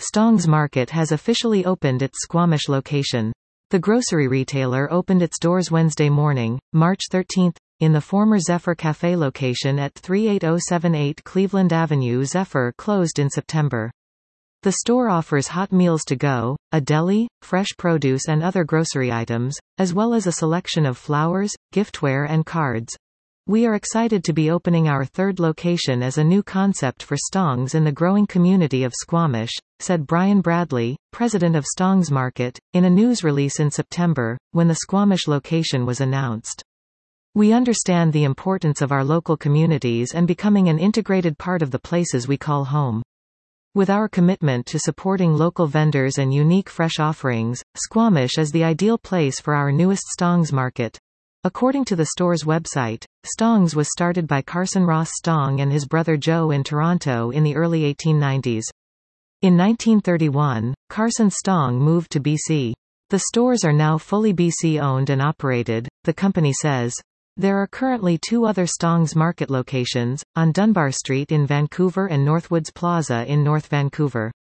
Stong's Market has officially opened its Squamish location. The grocery retailer opened its doors Wednesday morning, March 13, in the former Zephyr Cafe location at 38078 Cleveland Avenue. Zephyr closed in September. The store offers hot meals to go, a deli, fresh produce and other grocery items, as well as a selection of flowers, giftware and cards. We are excited to be opening our third location as a new concept for Stong's in the growing community of Squamish, said Brian Bradley, president of Stong's Market, in a news release in September, when the Squamish location was announced. We understand the importance of our local communities and becoming an integrated part of the places we call home. With our commitment to supporting local vendors and unique fresh offerings, Squamish is the ideal place for our newest Stong's Market. According to the store's website, Stong's was started by Carson Ross Stong and his brother Joe in Toronto in the early 1890s. In 1931, Carson Stong moved to BC. The stores are now fully BC owned and operated, the company says. There are currently 2 other Stong's Market locations, on Dunbar Street in Vancouver and Northwoods Plaza in North Vancouver.